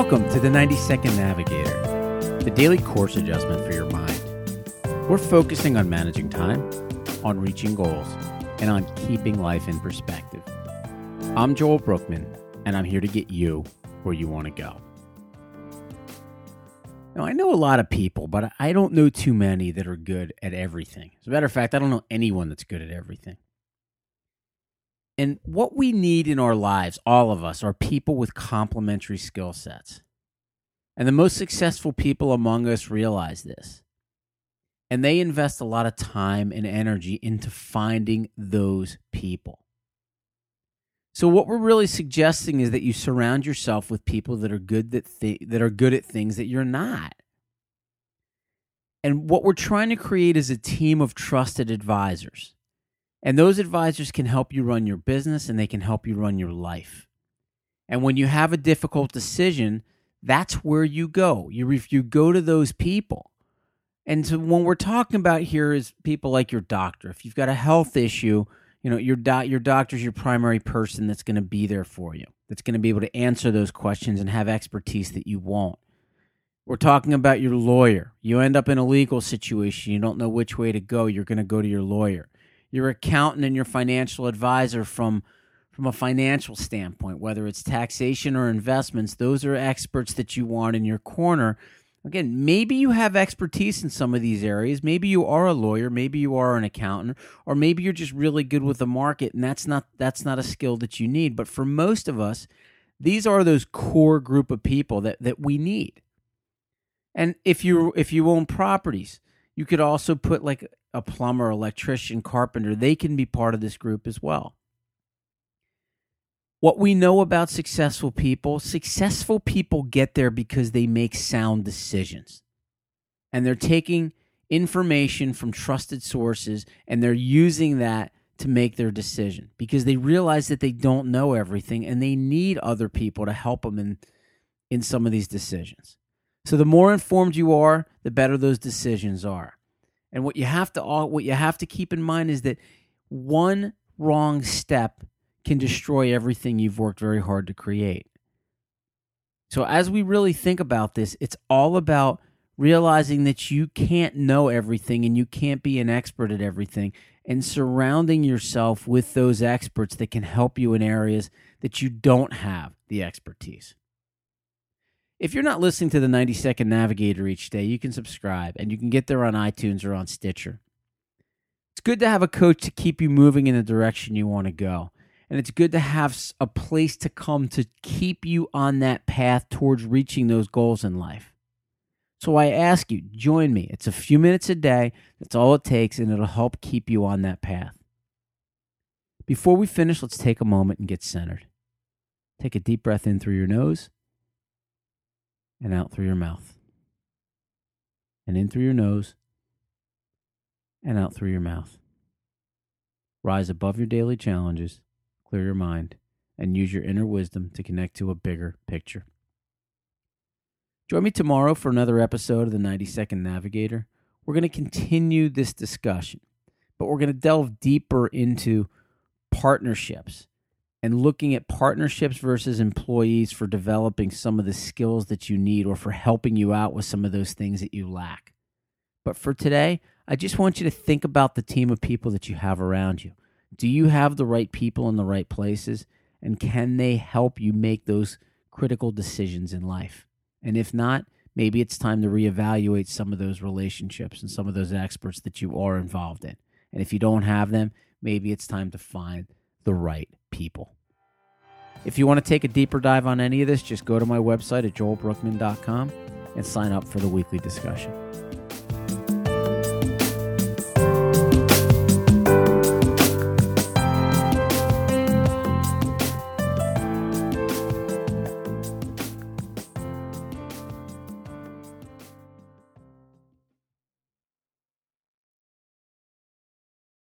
Welcome to the 90-Second Navigator, the daily course adjustment for your mind. We're focusing on managing time, on reaching goals, and on keeping life in perspective. I'm Joel Brookman, and I'm here to get you where you want to go. Now, I know a lot of people, but I don't know too many that are good at everything. As a matter of fact, I don't know anyone that's good at everything. And what we need in our lives, all of us, are people with complementary skill sets. And the most successful people among us realize this. And they invest a lot of time and energy into finding those people. So what we're really suggesting is that you surround yourself with people that are good at things that you're not. And what we're trying to create is a team of trusted advisors. And those advisors can help you run your business and they can help you run your life. And when you have a difficult decision, that's where you go. You go to those people. And so when we're talking about here is people like your doctor. If you've got a health issue, your doctor's your primary person that's going to be there for you, that's going to be able to answer those questions and have expertise that you won't. We're talking about your lawyer. You end up in a legal situation. You don't know which way to go. You're going to go to your lawyer. Your accountant and your financial advisor from a financial standpoint, whether it's taxation or investments, those are experts that you want in your corner. Again, maybe you have expertise in some of these areas. Maybe you are a lawyer, maybe you are an accountant, or maybe you're just really good with the market, and that's not a skill that you need. But for most of us, these are those core group of people that we need. And if you own properties, you could also put like a plumber, electrician, carpenter. They can be part of this group as well. What we know about successful people get there because they make sound decisions. And they're taking information from trusted sources and they're using that to make their decision because they realize that they don't know everything and they need other people to help them in some of these decisions. So the more informed you are, the better those decisions are. And what you have to keep in mind is that one wrong step can destroy everything you've worked very hard to create. So as we really think about this, it's all about realizing that you can't know everything and you can't be an expert at everything, and surrounding yourself with those experts that can help you in areas that you don't have the expertise. If you're not listening to the 90-Second Navigator each day, you can subscribe, and you can get there on iTunes or on Stitcher. It's good to have a coach to keep you moving in the direction you want to go. And it's good to have a place to come to keep you on that path towards reaching those goals in life. So I ask you, join me. It's a few minutes a day. That's all it takes, and it'll help keep you on that path. Before we finish, let's take a moment and get centered. Take a deep breath in through your nose and out through your mouth. And in through your nose and out through your mouth. Rise above your daily challenges, clear your mind, and use your inner wisdom to connect to a bigger picture. Join me tomorrow for another episode of the 90-Second Navigator. We're going to continue this discussion, but we're going to delve deeper into partnerships and looking at partnerships versus employees for developing some of the skills that you need or for helping you out with some of those things that you lack. But for today, I just want you to think about the team of people that you have around you. Do you have the right people in the right places? And can they help you make those critical decisions in life? And if not, maybe it's time to reevaluate some of those relationships and some of those experts that you are involved in. And if you don't have them, maybe it's time to find the right people. If you want to take a deeper dive on any of this, just go to my website at joelbrookman.com and sign up for the weekly discussion.